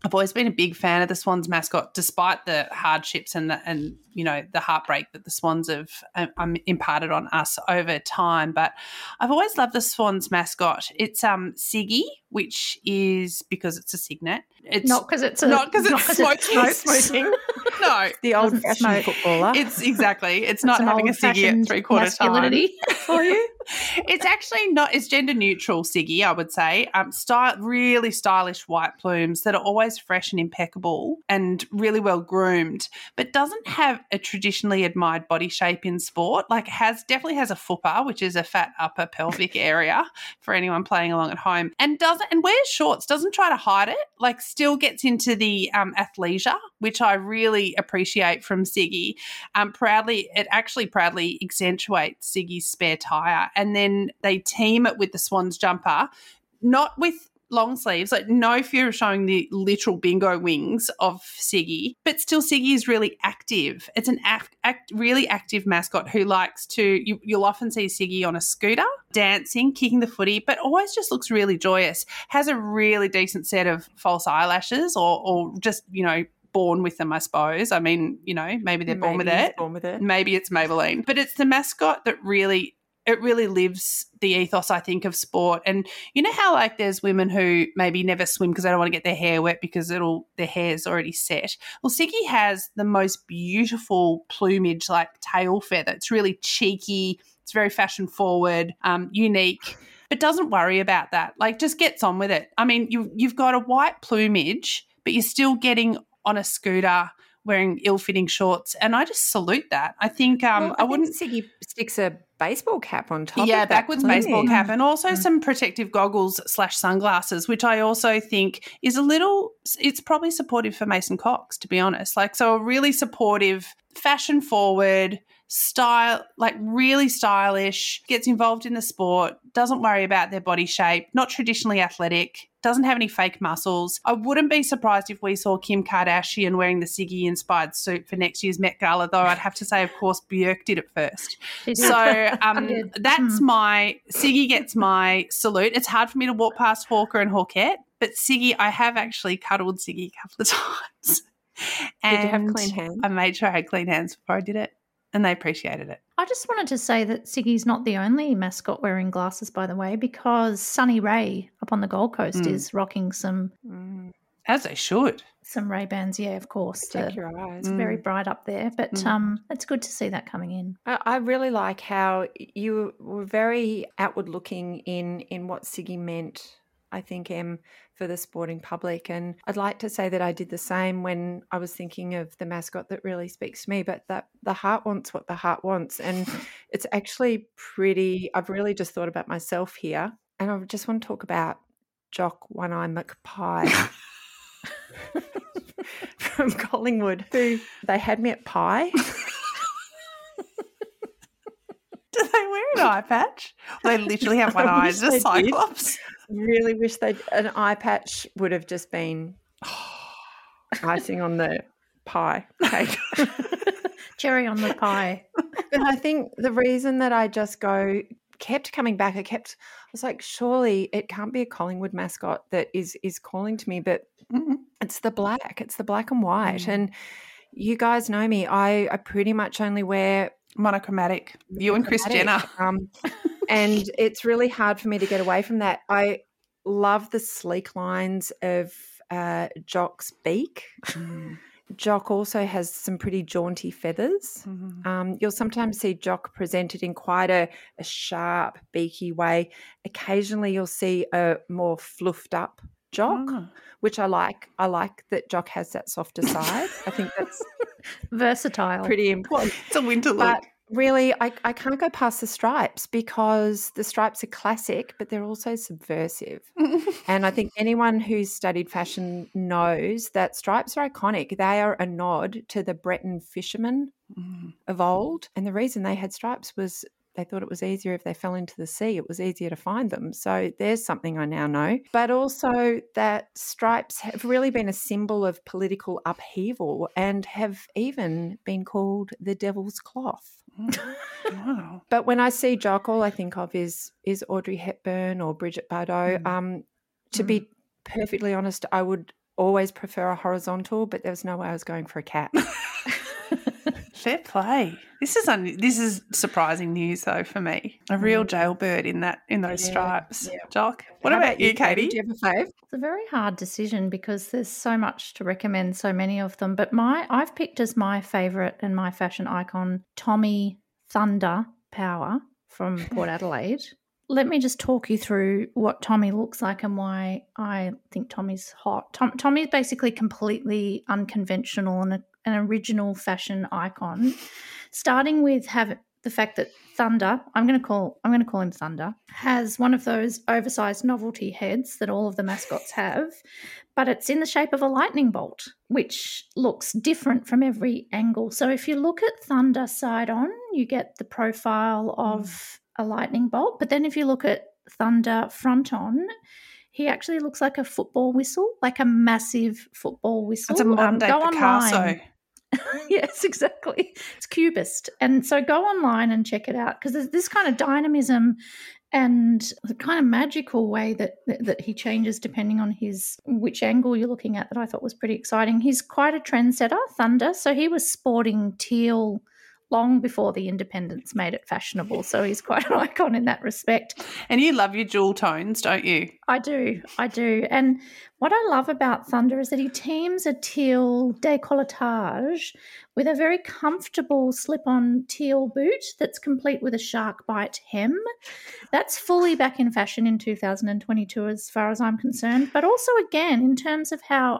I've always been a big fan of the Swans mascot, despite the hardships and the, and you know the heartbreak that the Swans have um, imparted on us over time. But I've always loved the Swans mascot. It's um Siggy, which is because it's a cygnet. It's not because it's a, not because it's smoking. It's smoking. No, the old-fashioned footballer. It's exactly. It's not having a Siggy at three-quarter time for you. It's actually not. It's gender neutral Siggy, I would say. Um, style, really stylish white plumes that are always fresh and impeccable and really well groomed, but doesn't have a traditionally admired body shape in sport. Like, has definitely has a fupa, which is a fat upper pelvic area for anyone playing along at home, and doesn't and wears shorts. Doesn't try to hide it. Like, still gets into the um, athleisure, which I really appreciate from Siggy. Um, proudly, it actually proudly accentuates Siggy's spare tyre, and then they team it with the Swans jumper, not with long sleeves, like no fear of showing the literal bingo wings of Siggy, but still Siggy is really active. It's an act, act, really active mascot who likes to, you, you'll often see Siggy on a scooter, dancing, kicking the footy, but always just looks really joyous, has a really decent set of false eyelashes or, or just, you know, born with them, I suppose. I mean, you know, maybe they're born maybe with it. born with it. Maybe it's Maybelline. But it's the mascot that really it really lives the ethos, I think, of sport. And you know how like there's women who maybe never swim because they don't want to get their hair wet because it'll their hair's already set. Well, Siggy has the most beautiful plumage, like tail feather. It's really cheeky. It's very fashion forward, um, unique, but doesn't worry about that. Like, just gets on with it. I mean, you you've got a white plumage, but you're still getting on a scooter wearing ill-fitting shorts, and I just salute that. I think um, well, I, I wouldn't think Siggy sticks a baseball cap on top. yeah, of that backwards plumage. baseball cap, and also Mm. some protective goggles slash sunglasses, which I also think is a little. It's probably supportive for Mason Cox, to be honest. Like, so a really supportive, fashion forward, style, like really stylish, gets involved in the sport, doesn't worry about their body shape, not traditionally athletic, doesn't have any fake muscles. I wouldn't be surprised if we saw Kim Kardashian wearing the Siggy-inspired suit for next year's Met Gala, though I'd have to say, of course, Björk did it first. So um, that's my – Siggy gets my salute. It's hard for me to walk past Hawker and Hawkette, but Siggy, I have actually cuddled Siggy a couple of times. And did you have clean hands? I made sure I had clean hands before I did it, and they appreciated it. I just wanted to say that Siggy's not the only mascot wearing glasses, by the way, because Sunny Ray up on the Gold Coast Mm. is rocking some As they should. some Ray-Bans, yeah, of course. Protect The- your eyes. It's very bright up there, but Mm. um, it's good to see that coming in. I, I really like how you were very outward looking in in what Siggy meant, I think, Em, for the sporting public. And I'd like to say that I did the same when I was thinking of the mascot that really speaks to me, but that the heart wants what the heart wants. And it's actually pretty, I've really just thought about myself here. And I just want to talk about Jock One-Eye McPie from Collingwood, who they had me at pie. Do they wear an eye patch? They literally have one I eye, wish just they did. Cyclops. Really wish they an eye patch would have just been icing on the pie cake. Cherry on the pie. But I think the reason that I just go kept coming back, I kept I was like, surely it can't be a Collingwood mascot that is is calling to me, but Mm-mm. it's the black, it's the black and white. Mm. And you guys know me, I, I pretty much only wear Monochromatic. You and Chris Jenner. Um, and it's really hard for me to get away from that. I love the sleek lines of uh, Jock's beak. Mm. Jock also has some pretty jaunty feathers. Mm-hmm. Um, you'll sometimes see Jock presented in quite a, a sharp, beaky way. Occasionally you'll see a more fluffed up Jock, Oh. which I like. I like that Jock has that softer side. I think that's Versatile. pretty important. It's a winter look. But really, I, I can't go past the stripes because the stripes are classic, but they're also subversive. And I think anyone who's studied fashion knows that stripes are iconic. They are a nod to the Breton fishermen Mm. of old. And the reason they had stripes was they thought it was easier if they fell into the sea. It was easier to find them. So there's something I now know. But also that stripes have really been a symbol of political upheaval and have even been called the devil's cloth. Wow. But when I see Jock, all I think of is is Audrey Hepburn or Bridget Bardot. Mm. Um, to Mm. be perfectly honest, I would always prefer a horizontal, but there was no way I was going for a cat. Fair play. This is un- this is surprising news though for me. A real jailbird in that in those Yeah, stripes. yeah. Jock, what How about you, Katie? Do you have a fave? It's a very hard decision because there's so much to recommend, so many of them. But my I've picked as my favourite and my fashion icon Tommy Thunder Power from Port Adelaide. Let me just talk you through what Tommy looks like and why I think Tommy's hot. Tom, Tommy's basically completely unconventional and a, an original fashion icon, starting with have the fact that Thunder, I'm going to call I'm going to call him Thunder, has one of those oversized novelty heads that all of the mascots have, but it's in the shape of a lightning bolt, which looks different from every angle. So if you look at Thunder side on, you get the profile of mm. a lightning bolt, but then if you look at Thunder front on, he actually looks like a football whistle, like a massive football whistle. It's a modern day um, Picasso. Online. Yes, exactly. It's cubist. And so go online and check it out because there's this kind of dynamism and the kind of magical way that, that that he changes depending on his which angle you're looking at that I thought was pretty exciting. He's quite a trendsetter, Thunder. So he was sporting teal long before the independents made it fashionable. So he's quite an icon in that respect. And you love your jewel tones, don't you? I do. I do. And what I love about Thunder is that he teams a teal décolletage with a very comfortable slip-on teal boot that's complete with a shark bite hem. That's fully back in fashion in two thousand twenty-two as far as I'm concerned. But also, again, in terms of how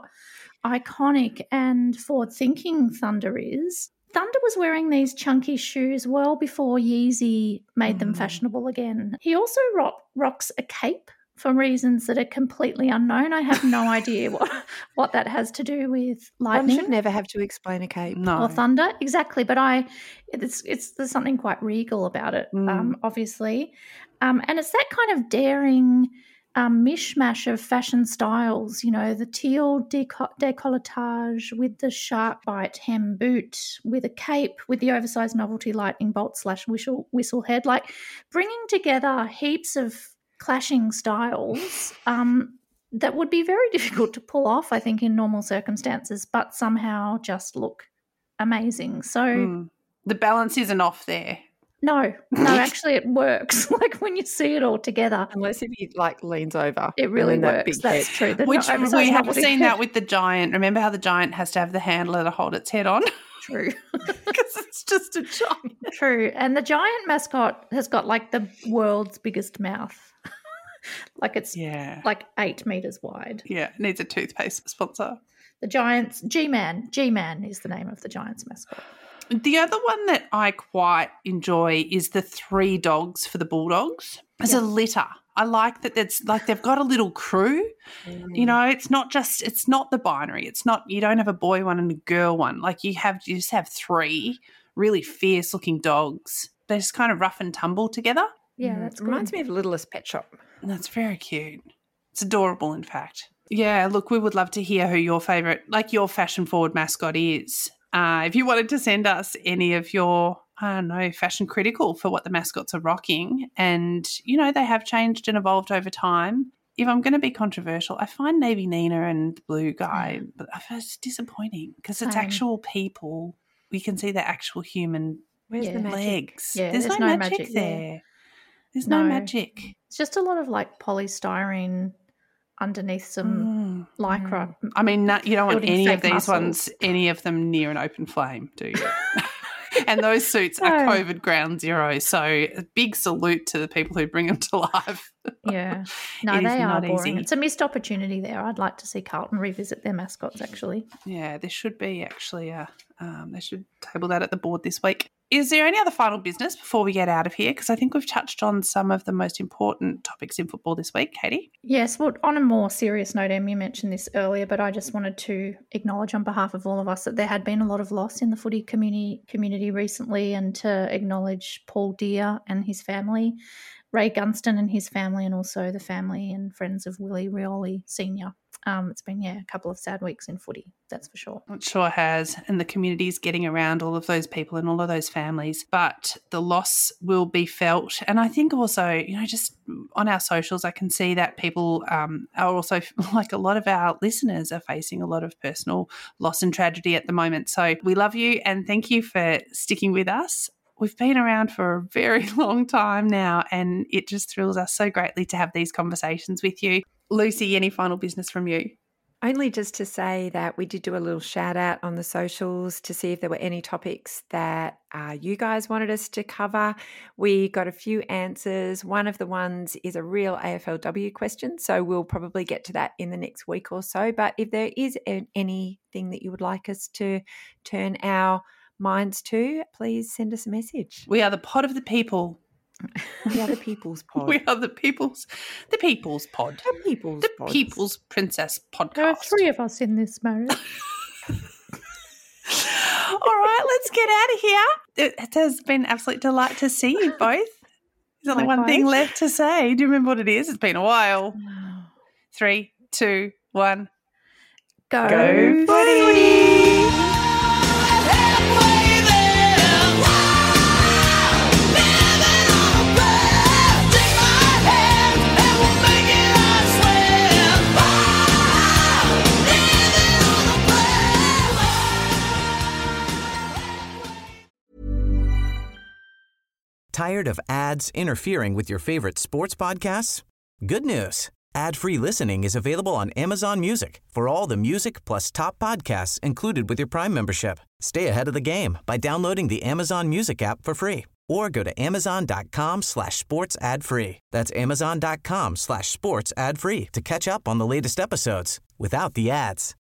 iconic and forward-thinking Thunder is, Thunder was wearing these chunky shoes well before Yeezy made mm. them fashionable again. He also rock, rocks a cape for reasons that are completely unknown. I have no idea what, what that has to do with lightning. One should never have to explain a cape. No. Or thunder, exactly. But I, it's it's there's something quite regal about it, Mm. um, obviously, um, and it's that kind of daring um, mishmash of fashion styles. You know, the teal deco- décolletage with the shark bite hem boot, with a cape, with the oversized novelty lightning bolt slash whistle whistle head, like bringing together heaps of clashing styles um, that would be very difficult to pull off, I think, in normal circumstances, but somehow just look amazing. So mm. the balance isn't off there. no, no, actually it works. Like when you see it all together. Unless if he like leans over. It really and then works. that big That's head. true. The Which no- oversized we have novelty seen head. that with the giant. Remember how the giant has to have the handler to hold its head on? True. Because it's just a giant. True. And the giant mascot has got like the world's biggest mouth. Like it's Yeah. like eight metres wide. Yeah, needs a toothpaste sponsor. The Giants, G-Man, G-Man is the name of the Giants mascot. The other one that I quite enjoy is the three dogs for the Bulldogs as Yeah. a litter. I like that it's like they've got a little crew. Mm. You know, it's not just it's not the binary. It's not you don't have a boy one and a girl one. Like you have you just have three really fierce looking dogs. They just kind of rough and tumble together. Yeah, Mm. that's Reminds good. me of Littlest Pet Shop. And that's very cute. It's adorable, in fact. Yeah, look, we would love to hear who your favourite, like your fashion forward mascot is. Uh, if you wanted to send us any of your, I don't know, fashion critical for what the mascots are rocking, and, you know, they have changed and evolved over time. If I'm going to be controversial, I find Navy Nina and the Blue Guy, but it's disappointing because it's Same. actual people. We can see their actual human Where's Yeah. the magic? legs. Yeah, there's, there's no, no magic, magic there. there. There's no, No. magic. It's just a lot of like polystyrene underneath some Mm. lycra. I mean, no, you don't want Building any of fake these muscles. ones, any of them near an open flame, do you? And those suits are No. COVID ground zero. So a big salute to the people who bring them to life. Yeah. No, It is they are not boring. easy. It's a missed opportunity there. I'd like to see Carlton revisit their mascots, actually. Yeah, there should be actually a, um, they should table that at the board this week. Is there any other final business before we get out of here? Because I think we've touched on some of the most important topics in football this week, Katie. Yes, well, on a more serious note, Em, you mentioned this earlier, but I just wanted to acknowledge on behalf of all of us that there had been a lot of loss in the footy community community recently, and to acknowledge Paul Deere and his family, Ray Gunston and his family, and also the family and friends of Willie Rioli Senior Um, it's been, yeah, a couple of sad weeks in footy, that's for sure. It sure has. And the community is getting around all of those people and all of those families. But the loss will be felt. And I think also, you know, just on our socials, I can see that people um, are also, like a lot of our listeners are facing a lot of personal loss and tragedy at the moment. So we love you and thank you for sticking with us. We've been around for a very long time now and it just thrills us so greatly to have these conversations with you. Lucy, any final business from you? Only just to say that we did do a little shout out on the socials to see if there were any topics that uh, you guys wanted us to cover. We got a few answers. One of the ones is a real A F L W question, so we'll probably get to that in the next week or so. But if there is a- anything that you would like us to turn our minds to, please send us a message. We are the pod of the people. We are the People's Pod. We are the People's, the People's Pod. The People's The Pods. People's Princess Podcast. There are three of us in this marriage. All right, let's get out of here. It, it has been an absolute delight to see you both. There's only one thing left to say. Do you remember what it is? It's been a while. Three, two, one. Go, Go footy! Tired of ads interfering with your favorite sports podcasts? Good news. Ad-free listening is available on Amazon Music for all the music plus top podcasts included with your Prime membership. Stay ahead of the game by downloading the Amazon Music app for free or go to amazon.com slash sports ad free. That's amazon.com slash sports ad free to catch up on the latest episodes without the ads.